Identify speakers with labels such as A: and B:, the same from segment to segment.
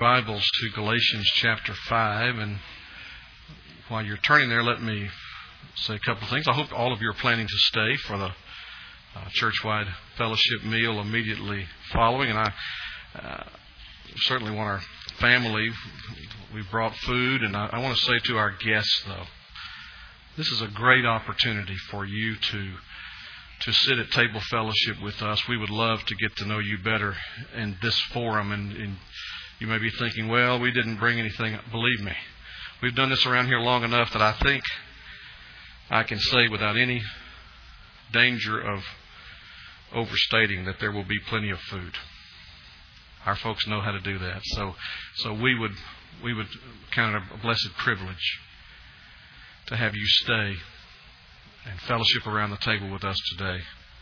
A: Bibles to Galatians chapter 5, and while you're turning there, let me say a couple of things. I hope all of you are planning to stay for the church-wide fellowship meal immediately following, and I certainly want our family, we brought food, and I want to say to our guests, though, this is a great opportunity for you to sit at table fellowship with us. We would love to get to know you better in this forum, and you may be thinking, well, we didn't bring anything. Believe me, we've done this around here long enough that I think I can say without any danger of overstating that there will be plenty of food. Our folks know how to do that. So we would count it a blessed privilege to have you stay and fellowship around the table with us today.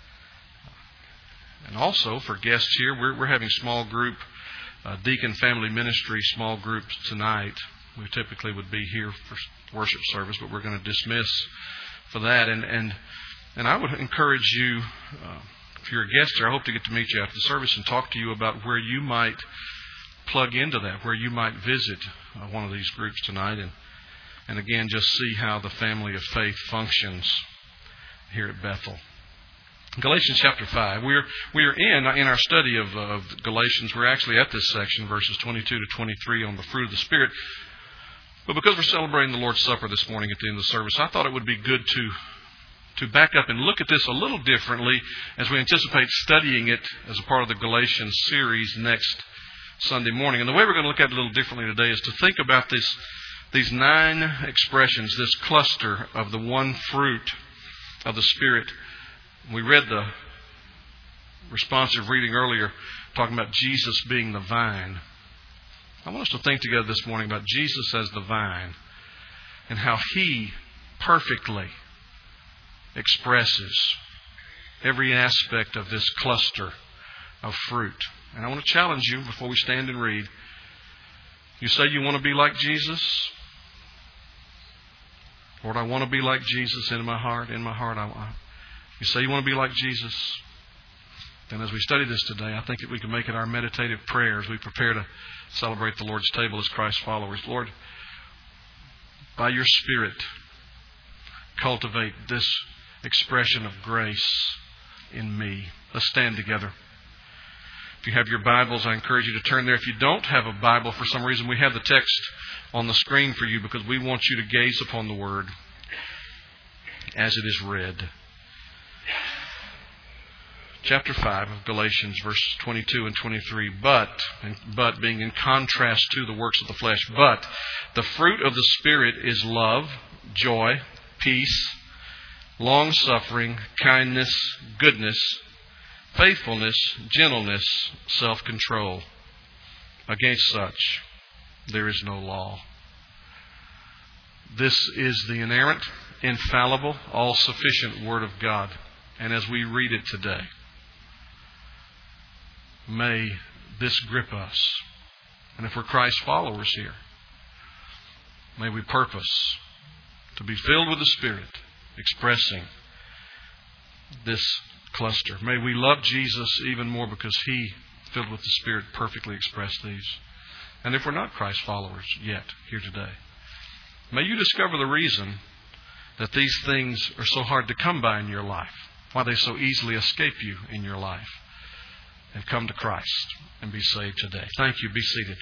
A: And also for guests here, we're having small group Deacon Family Ministry small groups tonight. We typically would be here for worship service, but we're going to dismiss for that. And I would encourage you, if you're a guest here, I hope to get to meet you after the service and talk to you about where you might plug into that, where you might visit one of these groups tonight, and again, just see how the family of faith functions here at Bethel. Galatians chapter 5. We are in our study of Galatians. We're actually at this section, verses 22 to 23, on the fruit of the Spirit. But because we're celebrating the Lord's Supper this morning at the end of the service, I thought it would be good to back up and look at this a little differently as we anticipate studying it as a part of the Galatians series next Sunday morning. And the way we're going to look at it a little differently today is to think about these 9 expressions, this cluster of the one fruit of the Spirit. We read the responsive reading earlier talking about Jesus being the vine. I want us to think together this morning about Jesus as the vine and how He perfectly expresses every aspect of this cluster of fruit. And I want to challenge you before we stand and read. You say you want to be like Jesus? Lord, I want to be like Jesus in my heart. You say you want to be like Jesus? Then as we study this today, I think that we can make it our meditative prayer as we prepare to celebrate the Lord's table as Christ's followers. Lord, by your Spirit, cultivate this expression of grace in me. Let's stand together. If you have your Bibles, I encourage you to turn there. If you don't have a Bible for some reason, we have the text on the screen for you because we want you to gaze upon the Word as it is read. Chapter 5 of Galatians, verses 22 and 23. But being in contrast to the works of the flesh. But the fruit of the Spirit is love, joy, peace, long-suffering, kindness, goodness, faithfulness, gentleness, self-control. Against such there is no law. This is the inerrant, infallible, all-sufficient Word of God. And as we read it today, may this grip us. And if we're Christ followers here, may we purpose to be filled with the Spirit, expressing this cluster. May we love Jesus even more because He, filled with the Spirit, perfectly expressed these. And if we're not Christ followers yet here today, may you discover the reason that these things are so hard to come by in your life, why they so easily escape you in your life, and come to Christ and be saved today. Thank you. Be seated.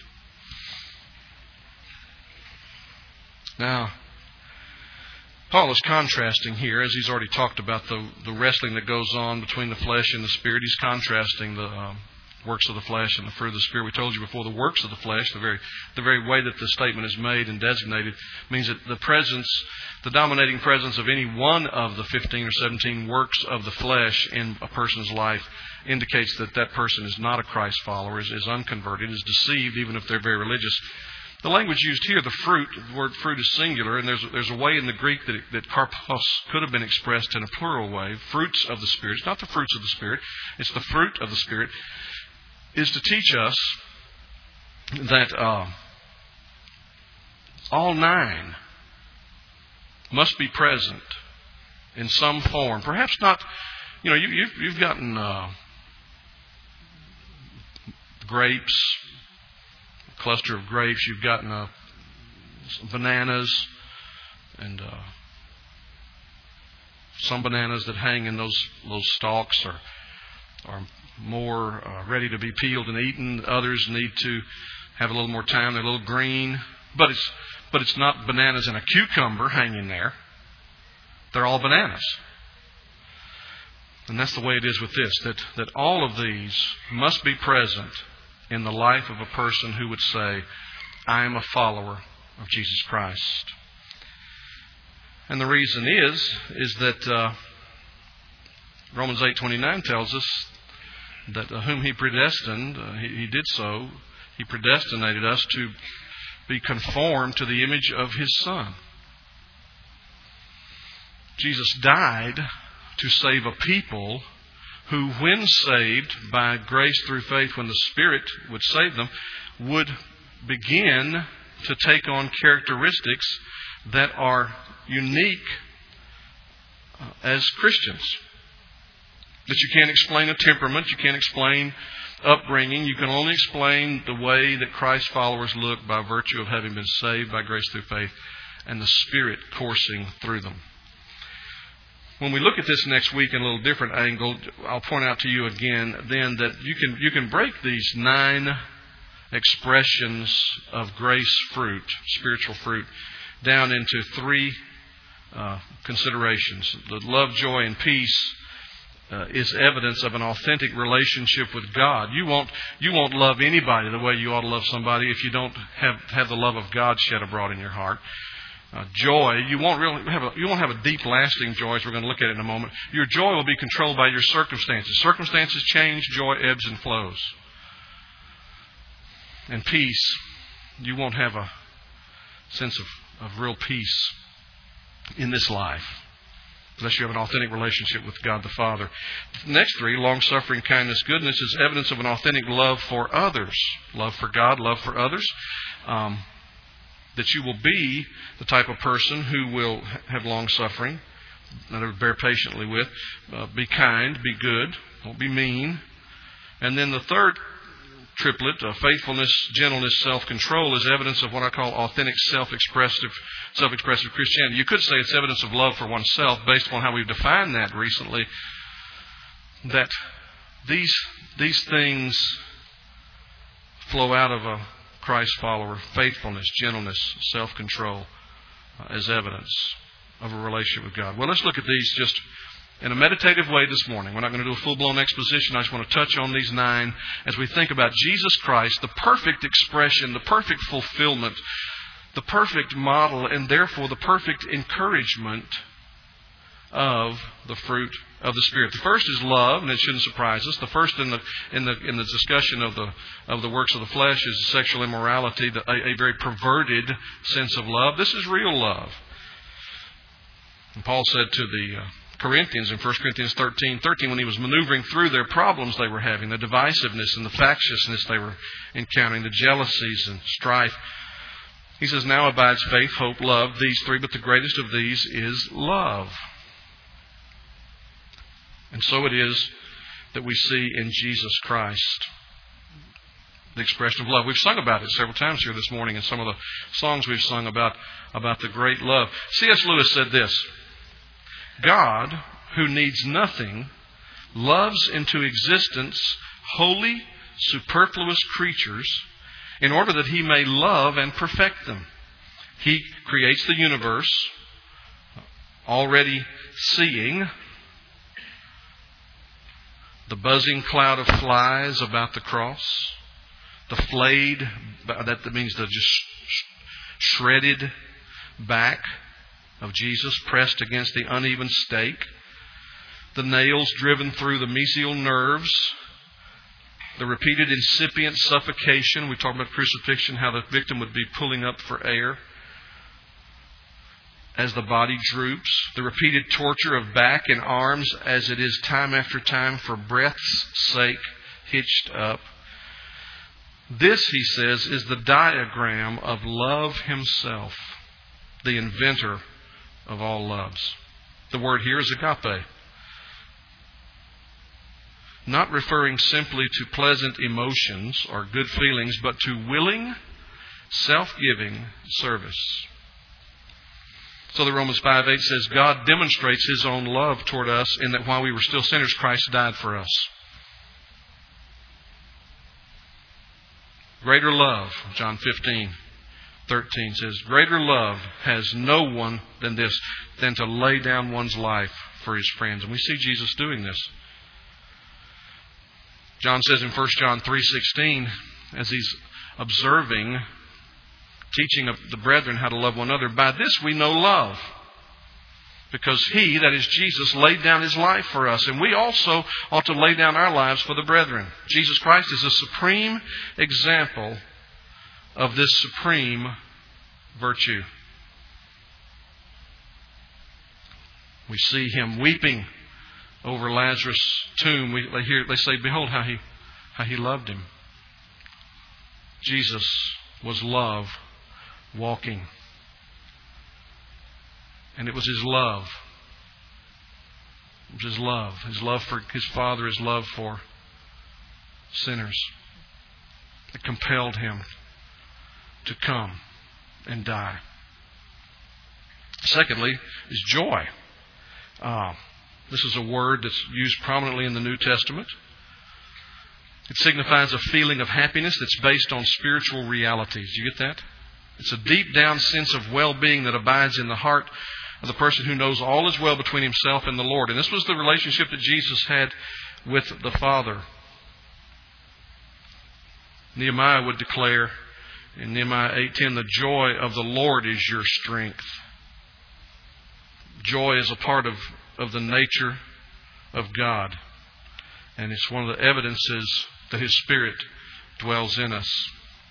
A: Now, Paul is contrasting here, as he's already talked about the wrestling that goes on between the flesh and the Spirit. He's contrasting the works of the flesh and the fruit of the Spirit. We told you before, the works of the flesh, the very way that the statement is made and designated, means that the dominating presence of any one of the 15 or 17 works of the flesh in a person's life indicates that person is not a Christ follower, is unconverted, is deceived, even if they're very religious. The language used here, the word fruit is singular, and there's a way in the Greek that karpos could have been expressed in a plural way. Fruits of the Spirit. It's not the fruits of the Spirit. It's the fruit of the Spirit. Is to teach us that all 9 must be present in some form. Perhaps not, you've gotten grapes, cluster of grapes. You've got some bananas, and some bananas that hang in those stalks are more ready to be peeled and eaten. Others need to have a little more time. They're a little green, but it's not bananas and a cucumber hanging there. They're all bananas. And that's the way it is with this, that all of these must be present in the life of a person who would say, I am a follower of Jesus Christ. And the reason is that Romans 8:29 tells us that whom He predestined, He did so. He predestinated us to be conformed to the image of His Son. Jesus died to save a people who, when saved by grace through faith, when the Spirit would save them, would begin to take on characteristics that are unique as Christians. That you can't explain a temperament, you can't explain upbringing, you can only explain the way that Christ's followers look by virtue of having been saved by grace through faith and the Spirit coursing through them. When we look at this next week in a little different angle, I'll point out to you again then that you can break these 9 expressions of grace fruit, spiritual fruit, down into 3 considerations. The love, joy, and peace is evidence of an authentic relationship with God. You won't love anybody the way you ought to love somebody if you don't have the love of God shed abroad in your heart. Joy, you won't have a deep, lasting joy, as we're going to look at it in a moment. Your joy will be controlled by your circumstances. Circumstances change, joy ebbs and flows. And peace, you won't have a sense of real peace in this life unless you have an authentic relationship with God the Father. The next 3, long-suffering, kindness, goodness, is evidence of an authentic love for others. Love for God, love for others. That you will be the type of person who will have long-suffering, that bear patiently with, be kind, be good, won't be mean. And then the third triplet, faithfulness, gentleness, self-control, is evidence of what I call authentic self-expressive Christianity. You could say it's evidence of love for oneself based upon how we've defined that recently, that these things flow out of a Christ follower. Faithfulness, gentleness, self-control as evidence of a relationship with God. Well, let's look at these just in a meditative way this morning. We're not going to do a full-blown exposition. I just want to touch on these 9 as we think about Jesus Christ, the perfect expression, the perfect fulfillment, the perfect model, and therefore the perfect encouragement of the fruit of the Spirit. The first is love, and it shouldn't surprise us. The first in the discussion of the works of the flesh is sexual immorality, a very perverted sense of love. This is real love. And Paul said to the Corinthians in 1 Corinthians 13, when he was maneuvering through their problems they were having, the divisiveness and the factiousness they were encountering, the jealousies and strife, he says, now abides faith, hope, love, these 3, but the greatest of these is love. And so it is that we see in Jesus Christ the expression of love. We've sung about it several times here this morning in some of the songs we've sung about the great love. C.S. Lewis said this, God, who needs nothing, loves into existence holy, superfluous creatures in order that He may love and perfect them. He creates the universe, already seeing the buzzing cloud of flies about the cross, the flayed, that means the just shredded back of Jesus pressed against the uneven stake, the nails driven through the mesial nerves, the repeated incipient suffocation. We talked about crucifixion, how the victim would be pulling up for air as the body droops, the repeated torture of back and arms as it is time after time for breath's sake hitched up. This, he says, is the diagram of love himself, the inventor of all loves. The word here is agape. Not referring simply to pleasant emotions or good feelings, but to willing self-giving service. So that Romans 5:8 says, God demonstrates His own love toward us in that while we were still sinners, Christ died for us. Greater love, John 15:13 says, greater love has no one than this, than to lay down one's life for his friends. And we see Jesus doing this. John says in 1 John 3:16, as he's observing, teaching of the brethren how to love one another, by this we know love, because He, that is Jesus, laid down His life for us, and we also ought to lay down our lives for the brethren. Jesus Christ is a supreme example of this supreme virtue. We see Him weeping over Lazarus' tomb. They say, behold how he loved him. Jesus was love walking. And it was His love. It was His love. His love for His Father, His love for sinners, that compelled Him to come and die. Secondly, is joy. This is a word that's used prominently in the New Testament. It signifies a feeling of happiness that's based on spiritual realities. Do you get that? It's a deep down sense of well-being that abides in the heart of the person who knows all is well between himself and the Lord. And this was the relationship that Jesus had with the Father. Nehemiah would declare in Nehemiah 8:10, the joy of the Lord is your strength. Joy is a part of the nature of God. And it's one of the evidences that His Spirit dwells in us.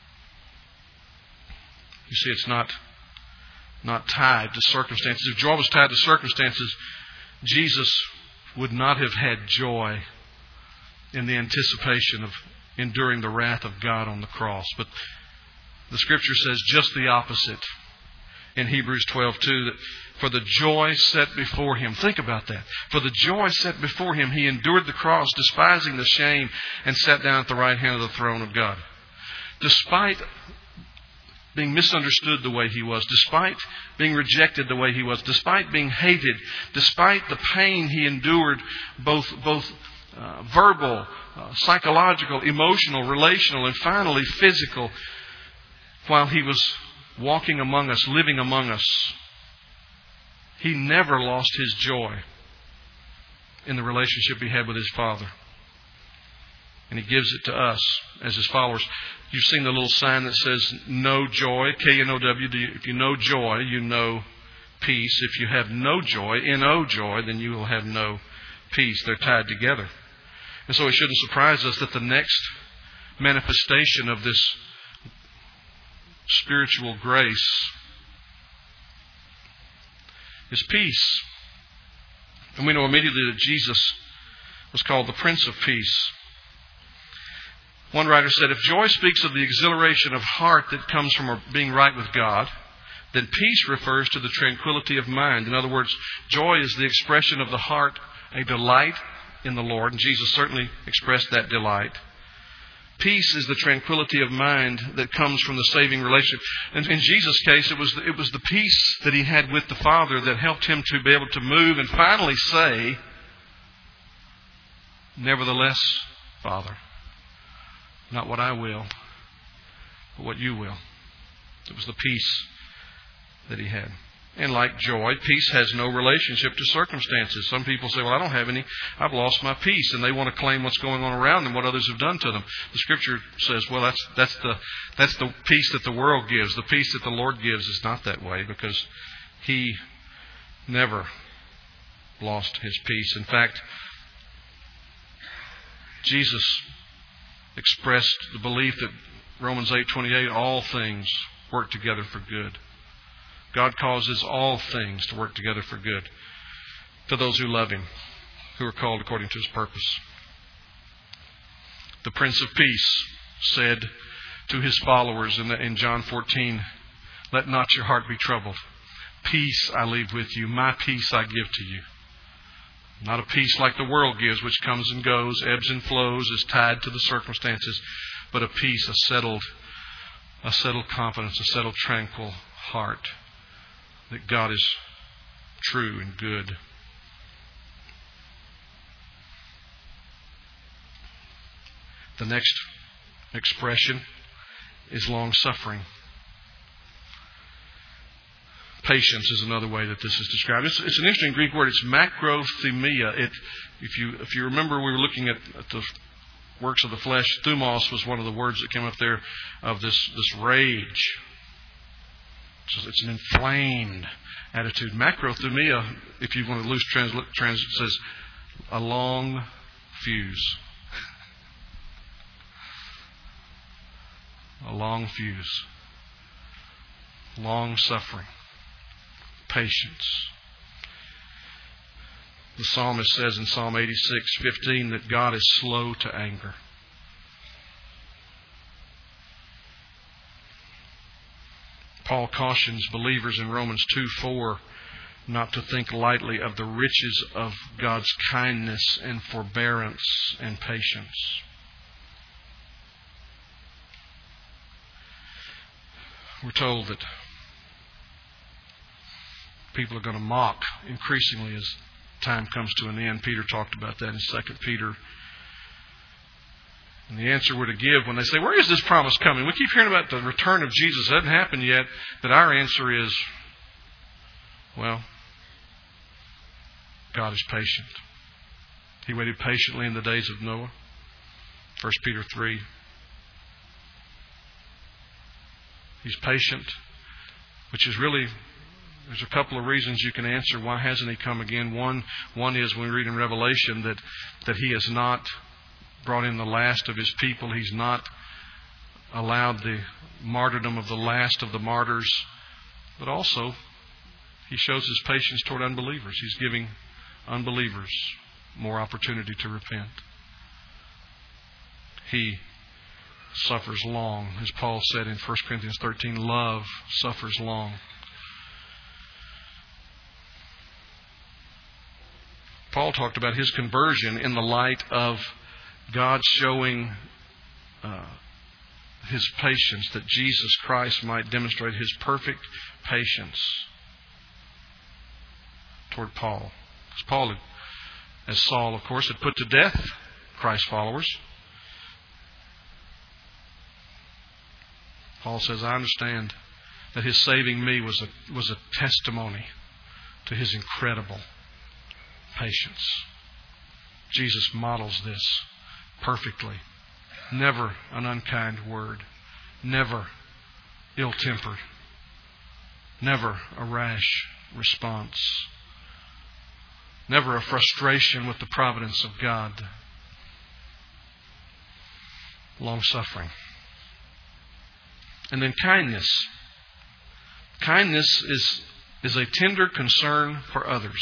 A: You see, it's not tied to circumstances. If joy was tied to circumstances, Jesus would not have had joy in the anticipation of enduring the wrath of God on the cross. But the Scripture says just the opposite in Hebrews 12:2, that for the joy set before Him, think about that. For the joy set before Him, He endured the cross, despising the shame, and sat down at the right hand of the throne of God. Despite being misunderstood the way He was, despite being rejected the way He was, despite being hated, despite the pain He endured, both verbal, psychological, emotional, relational, and finally physical, while He was walking among us, living among us, He never lost His joy in the relationship He had with His Father. And He gives it to us as His followers. You've seen the little sign that says, know joy, K-N-O-W. If you know joy, you know peace. If you have no joy, N-O joy, then you will have no peace. They're tied together. And so it shouldn't surprise us that the next manifestation of this spiritual grace is peace. And we know immediately that Jesus was called the Prince of Peace. One writer said, if joy speaks of the exhilaration of heart that comes from being right with God, then peace refers to the tranquility of mind. In other words, joy is the expression of the heart, a delight in the Lord, and Jesus certainly expressed that delight. Peace is the tranquility of mind that comes from the saving relationship. And in Jesus' case, it was the peace that He had with the Father that helped Him to be able to move and finally say, nevertheless, Father, not what I will, but what You will. It was the peace that He had. And like joy, peace has no relationship to circumstances. Some people say, well, I don't have any. I've lost my peace. And they want to claim what's going on around them, what others have done to them. The Scripture says, well, that's the peace that the world gives. The peace that the Lord gives is not that way, because He never lost His peace. In fact, Jesus expressed the belief that Romans 8:28, all things work together for good. God causes all things to work together for good to those who love Him, who are called according to His purpose. The Prince of Peace said to His followers in John 14, let not your heart be troubled. Peace I leave with you. My peace I give to you. Not a peace like the world gives, which comes and goes, ebbs and flows, is tied to the circumstances, but a peace, a settled a settled confidence, a settled, tranquil heart that God is true and good. The next expression is long-suffering. Patience is another way that this is described. It's an interesting Greek word. It's macrothumia. If you remember, we were looking at the works of the flesh. Thumos was one of the words that came up there of this rage. It's an inflamed attitude. Macrothumia, if you want to loose translate, says a long fuse. A long fuse. Long suffering. Patience. The psalmist says in Psalm 86:15 that God is slow to anger. Paul cautions believers in Romans 2:4 not to think lightly of the riches of God's kindness and forbearance and patience. We're told that people are going to mock increasingly as time comes to an end. Peter talked about that in 2 Peter. And the answer we're to give when they say, where is this promise coming? We keep hearing about the return of Jesus. It hasn't happened yet. But our answer is, well, God is patient. He waited patiently in the days of Noah. 1 Peter 3. He's patient, which is really, there's a couple of reasons you can answer why hasn't He come again. One is when we read in Revelation that He has not brought in the last of His people. He's not allowed the martyrdom of the last of the martyrs. But also, He shows His patience toward unbelievers. He's giving unbelievers more opportunity to repent. He suffers long. As Paul said in 1 Corinthians 13, love suffers long. Paul talked about his conversion in the light of God showing His patience, that Jesus Christ might demonstrate His perfect patience toward Paul. Because Paul, as Saul, of course, had put to death Christ's followers. Paul says, I understand that His saving me was a testimony to His incredible patience. Jesus models this perfectly. Never an unkind word. Never ill-tempered. Never a rash response. Never a frustration with the providence of God. Long-suffering. And then kindness. Kindness is a tender concern for others.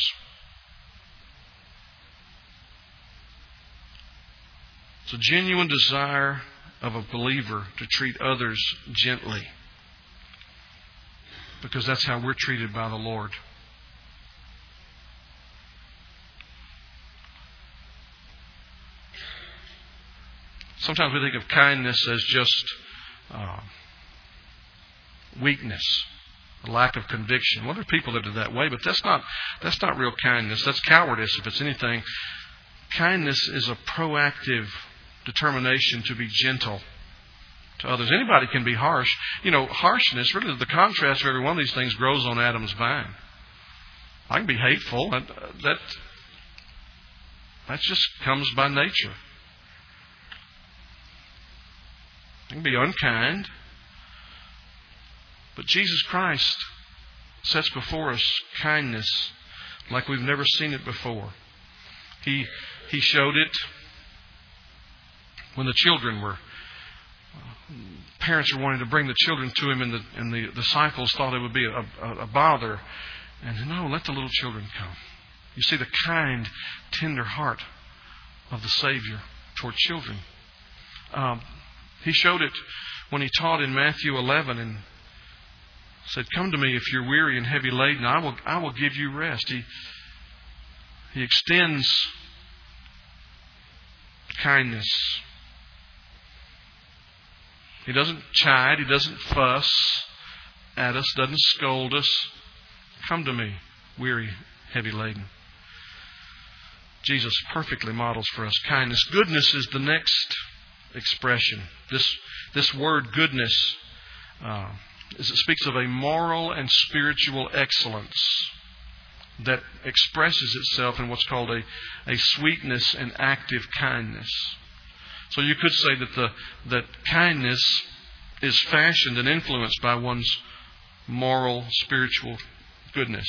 A: It's a genuine desire of a believer to treat others gently, because that's how we're treated by the Lord. Sometimes we think of kindness as just weakness, a lack of conviction. Well, there are people that are that way, but that's not real kindness. That's cowardice, if it's anything. Kindness is a proactive determination to be gentle to others. Anybody can be harsh. Harshness, really the contrast of every one of these things grows on Adam's vine. I can be hateful. That just comes by nature. I can be unkind. But Jesus Christ sets before us kindness like we've never seen it before. He showed it when the children were... parents were wanting to bring the children to Him, and the disciples thought it would be a bother. And no, let the little children come. You see the kind, tender heart of the Savior toward children. He showed it when He taught in Matthew 11 and said, "Come to me if you're weary and heavy laden. I will give you rest." He extends kindness. He doesn't chide. He doesn't fuss at us, doesn't scold us. Come to me, weary, heavy laden. Jesus perfectly models for us kindness. Goodness is the next expression. This word goodness, it speaks of a moral and spiritual excellence that expresses itself in what's called a sweetness and active kindness. So you could say that kindness is fashioned and influenced by one's moral, spiritual goodness.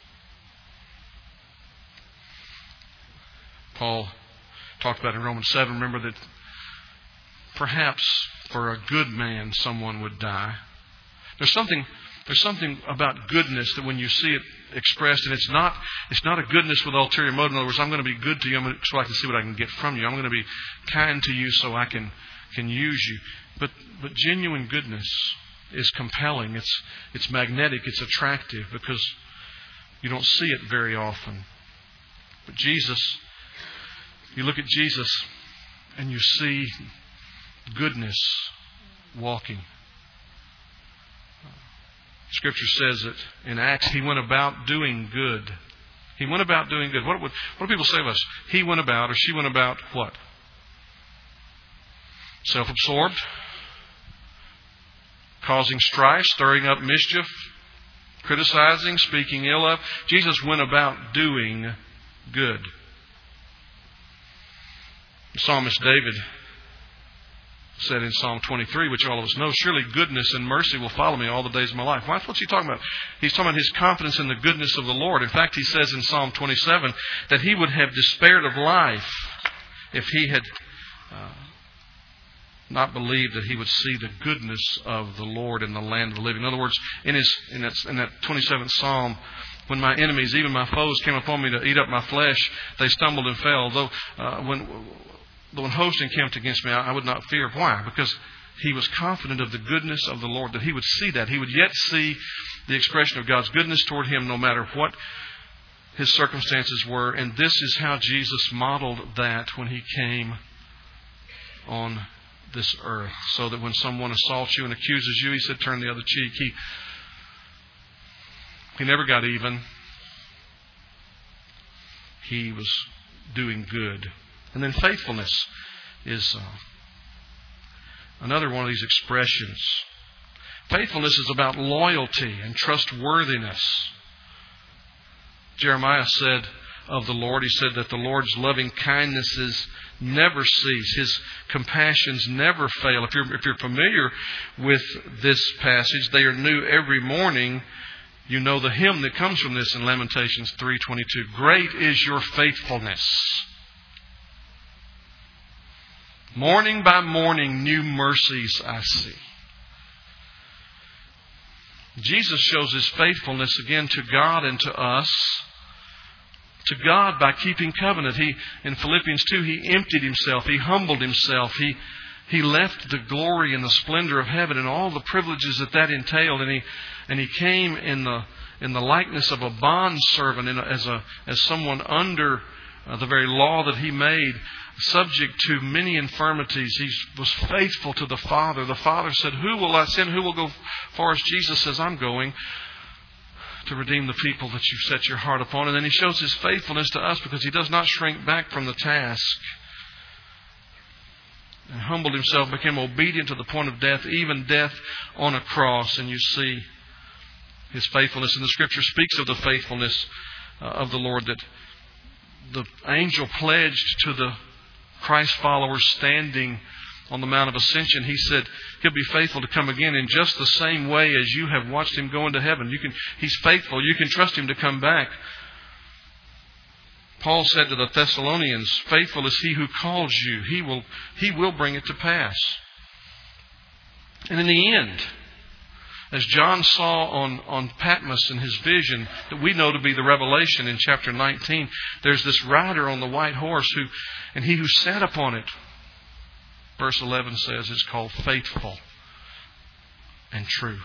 A: Paul talked about in Romans 7, remember that perhaps for a good man someone would die. There's something about goodness that when you see it expressed, and it's not a goodness with ulterior motive. In other words, I'm going to be good to you so I can see what I can get from you. I'm going to be kind to you so I can use you. But genuine goodness is compelling. It's magnetic. It's attractive because you don't see it very often. But Jesus, you look at Jesus and you see goodness walking. Scripture says that in Acts, He went about doing good. He went about doing good. What do people say of us? He went about, or she went about what? Self-absorbed, causing strife, stirring up mischief, criticizing, speaking ill of. Jesus went about doing good. The psalmist David said in Psalm 23, which all of us know, surely goodness and mercy will follow me all the days of my life. What's he talking about? He's talking about his confidence in the goodness of the Lord. In fact, he says in Psalm 27 that he would have despaired of life if he had not believed that he would see the goodness of the Lord in the land of the living. In other words, in that 27th Psalm, when my enemies, even my foes, came upon me to eat up my flesh, they stumbled and fell. Though when hosts encamped against me, I would not fear. Why? Because he was confident of the goodness of the Lord, that he would see that. He would yet see the expression of God's goodness toward him no matter what his circumstances were. And this is how Jesus modeled that when he came on this earth. So that when someone assaults you and accuses you, he said, turn the other cheek. He never got even. He was doing good. And then faithfulness is another one of these expressions. Faithfulness is about loyalty and trustworthiness. Jeremiah said of the Lord, he said that the Lord's loving kindnesses never cease. His compassions never fail. If you're familiar with this passage, they are new every morning. You know the hymn that comes from this in Lamentations 3:22. Great is your faithfulness. Morning by morning, new mercies I see. Jesus shows His faithfulness again to God and to us. To God by keeping covenant. In Philippians 2, He emptied Himself. He humbled Himself. He left the glory and the splendor of heaven and all the privileges that entailed. And He came in the likeness of a bondservant, as someone under the very law that He made, subject to many infirmities. He was faithful to the Father. The Father said, who will I send? Who will go for us? Jesus says, I'm going to redeem the people that you've set your heart upon. And then He shows His faithfulness to us because He does not shrink back from the task. And humbled Himself, became obedient to the point of death, even death on a cross. And you see His faithfulness. And the Scripture speaks of the faithfulness of the Lord, that the angel pledged to the Christ followers standing on the Mount of Ascension. He said He'll be faithful to come again in just the same way as you have watched Him go into heaven. He's faithful. You can trust Him to come back. Paul said to the Thessalonians, faithful is He who calls you. He will bring it to pass. And in the end, as John saw on Patmos in his vision, that we know to be the Revelation in chapter 19, there's this rider on the white horse and he who sat upon it, verse 11 says, is called faithful and true.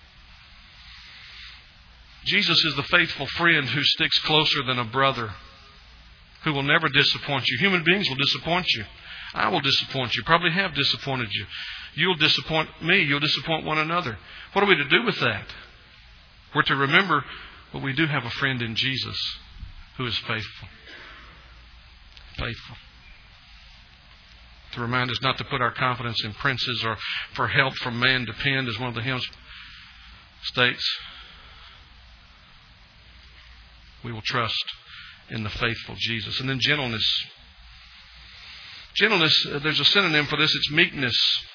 A: Jesus is the faithful friend who sticks closer than a brother, who will never disappoint you. Human beings will disappoint you. I will disappoint you, probably have disappointed you. You'll disappoint me. You'll disappoint one another. What are we to do with that? We're to remember, well, we do have a friend in Jesus who is faithful. Faithful. To remind us not to put our confidence in princes or for help from man depend, as one of the hymns states. We will trust in the faithful Jesus. And then gentleness. Gentleness, there's a synonym for this. It's meekness.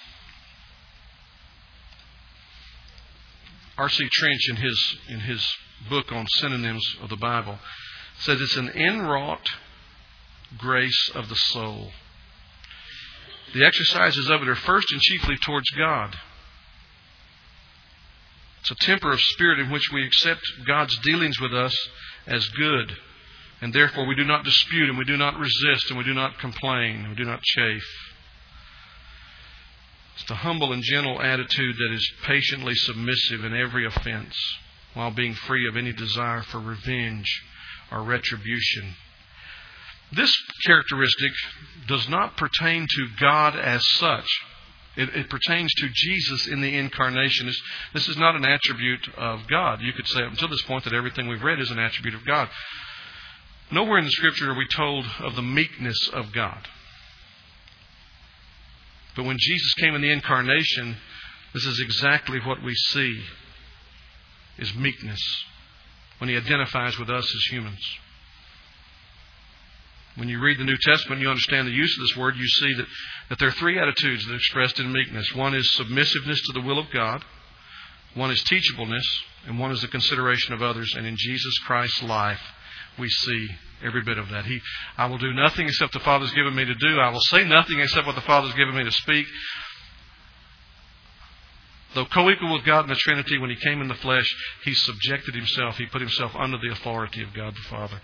A: R.C. Trench, in his book on synonyms of the Bible, says it's an inwrought grace of the soul. The exercises of it are first and chiefly towards God. It's a temper of spirit in which we accept God's dealings with us as good. And therefore we do not dispute and we do not resist and we do not complain and we do not chafe. It's the humble and gentle attitude that is patiently submissive in every offense while being free of any desire for revenge or retribution. This characteristic does not pertain to God as such. It pertains to Jesus in the incarnation. This is not an attribute of God. You could say up until this point that everything we've read is an attribute of God. Nowhere in the Scripture are we told of the meekness of God. But when Jesus came in the incarnation, this is exactly what we see, is meekness, when He identifies with us as humans. When you read the New Testament, you understand the use of this word, you see that there are three attitudes that are expressed in meekness. One is submissiveness to the will of God. One is teachableness. And one is the consideration of others. And in Jesus Christ's life, we see every bit of that. I will do nothing except the Father's given me to do. I will say nothing except what the Father's given me to speak. Though co-equal with God in the Trinity, when He came in the flesh, He subjected Himself. He put Himself under the authority of God the Father.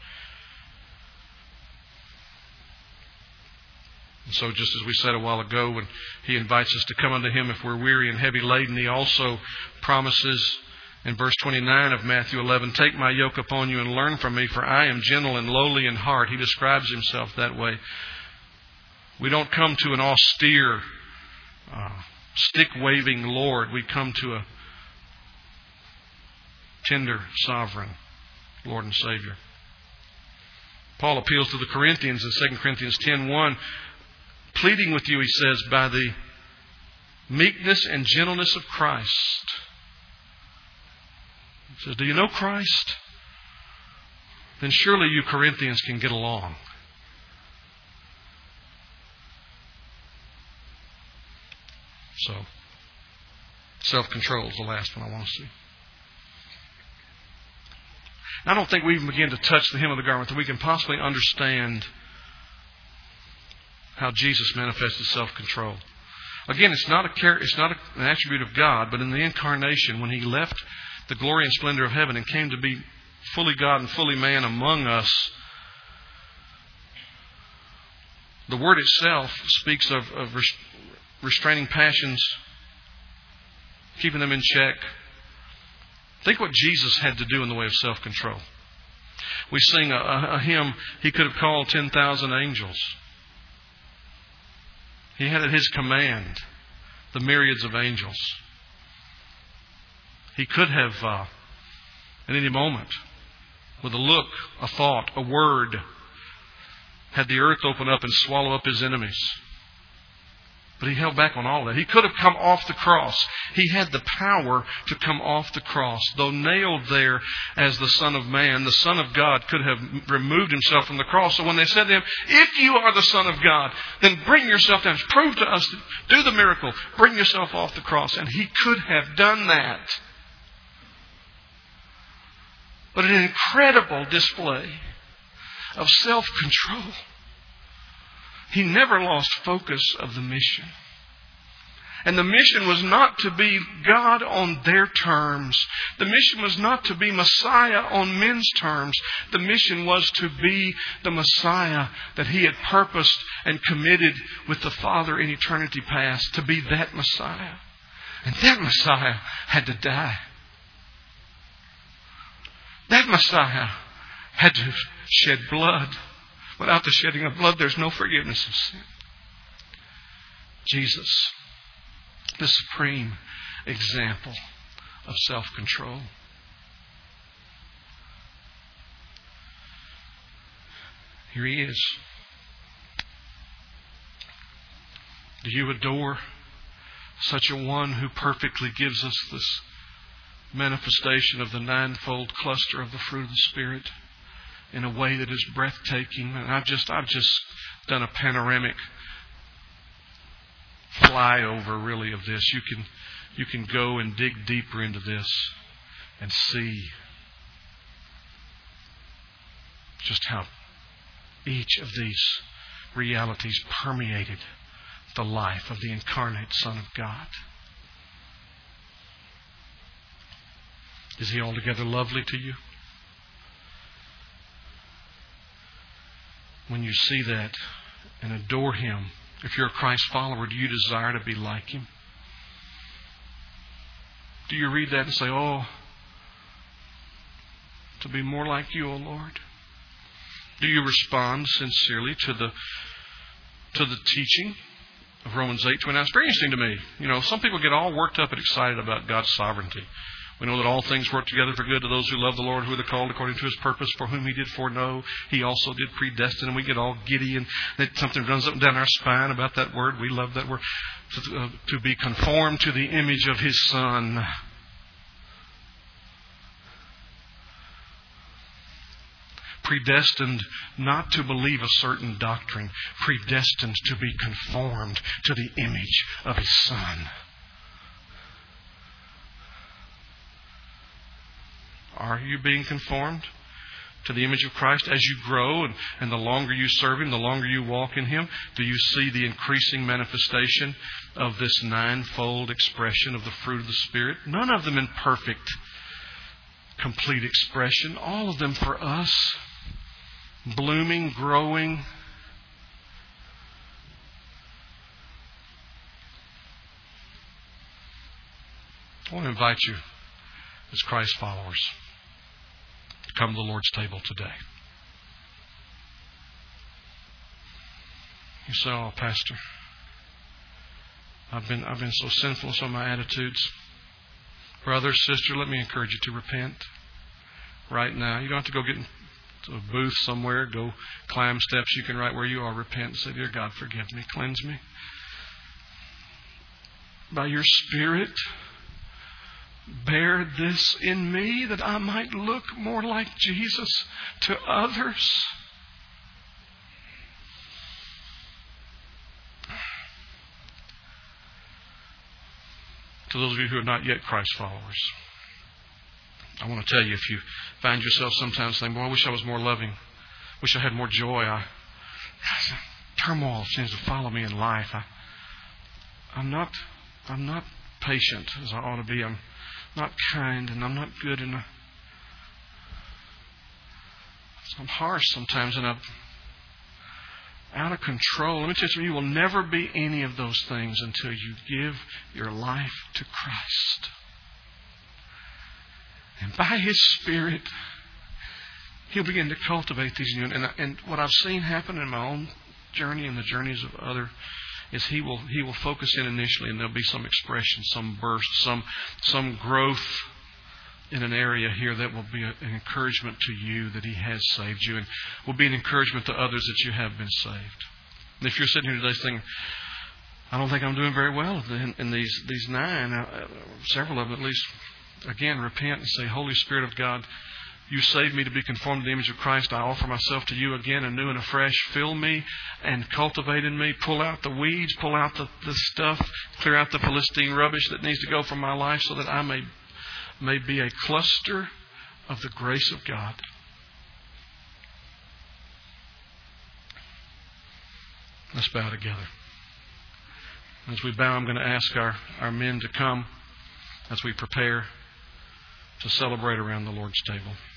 A: And so just as we said a while ago, when He invites us to come unto Him if we're weary and heavy laden, He also promises in verse 29 of Matthew 11, take my yoke upon you and learn from me, for I am gentle and lowly in heart. He describes Himself that way. We don't come to an austere, stick-waving Lord. We come to a tender, sovereign Lord and Savior. Paul appeals to the Corinthians in 2 Corinthians 10:1, pleading with you, he says, by the meekness and gentleness of Christ. He says, do you know Christ? Then surely you Corinthians can get along. So, self-control is the last one I want to see. I don't think we even begin to touch the hem of the garment that we can possibly understand how Jesus manifested self-control. Again, it's not an attribute of God, but in the incarnation, when He left the glory and splendor of heaven and came to be fully God and fully man among us, the word itself speaks of restraining passions, keeping them in check. Think what Jesus had to do in the way of self-control. We sing a hymn, He could have called 10,000 angels. He had at His command the myriads of angels. He could have, at any moment, with a look, a thought, a word, had the earth open up and swallow up His enemies. But He held back on all that. He could have come off the cross. He had the power to come off the cross. Though nailed there as the Son of Man, the Son of God could have removed Himself from the cross. So when they said to Him, if you are the Son of God, then bring yourself down. Prove to us, do the miracle. Bring yourself off the cross. And He could have done that. But an incredible display of self-control. He never lost focus of the mission. And the mission was not to be God on their terms. The mission was not to be Messiah on men's terms. The mission was to be the Messiah that He had purposed and committed with the Father in eternity past, to be that Messiah. And that Messiah had to die. That Messiah had to shed blood. Without the shedding of blood, there's no forgiveness of sin. Jesus the supreme example of self-control. Here He is. Do you adore such a one who perfectly gives us this manifestation of the ninefold cluster of the fruit of the Spirit in a way that is breathtaking? And I've just done a panoramic flyover really of this. You can go and dig deeper into this and see just how each of these realities permeated the life of the incarnate Son of God. Is He altogether lovely to you? When you see that and adore Him, if you're a Christ follower, do you desire to be like Him? Do you read that and say, oh, to be more like You, O Lord? Do you respond sincerely to the teaching of Romans 8:20? Now, it's very interesting to me. Some people get all worked up and excited about God's sovereignty. We know that all things work together for good to those who love the Lord, who are the called according to His purpose, for whom He did foreknow, He also did predestine. And we get all giddy and something runs up and down our spine about that word. We love that word. To be conformed to the image of His Son. Predestined not to believe a certain doctrine. Predestined to be conformed to the image of His Son. Are you being conformed to the image of Christ as you grow and the longer you serve Him, the longer you walk in Him? Do you see the increasing manifestation of this ninefold expression of the fruit of the Spirit? None of them in perfect, complete expression. All of them for us, blooming, growing. I want to invite you as Christ followers to come to the Lord's table today. You say, oh, Pastor, I've been so sinful in some of my attitudes. Brother, sister, let me encourage you to repent right now. You don't have to go get into a booth somewhere, go climb steps. You can right where you are repent and say, Dear God, forgive me, cleanse me. By Your Spirit, bear this in me that I might look more like Jesus to others. To those of you who are not yet Christ followers, I want to tell you, if you find yourself sometimes saying, boy, I wish I was more loving, wish I had more joy, turmoil seems to follow me in life. I'm not patient as I ought to be. I'm not kind, and I'm not good enough. I'm harsh sometimes, and I'm out of control. Let me tell you something. You will never be any of those things until you give your life to Christ. And by His Spirit, He'll begin to cultivate these in you. And what I've seen happen in my own journey and the journeys of others is He will focus in initially, and there'll be some expression, some burst, some growth in an area here that will be an encouragement to you that He has saved you, and will be an encouragement to others that you have been saved. And if you're sitting here today saying, I don't think I'm doing very well in these 9, several of them at least, again, repent and say, Holy Spirit of God, You saved me to be conformed to the image of Christ. I offer myself to You again, anew and afresh. Fill me and cultivate in me. Pull out the weeds, pull out the stuff, clear out the Philistine rubbish that needs to go from my life so that I may be a cluster of the grace of God. Let's bow together. As we bow, I'm going to ask our men to come as we prepare to celebrate around the Lord's table.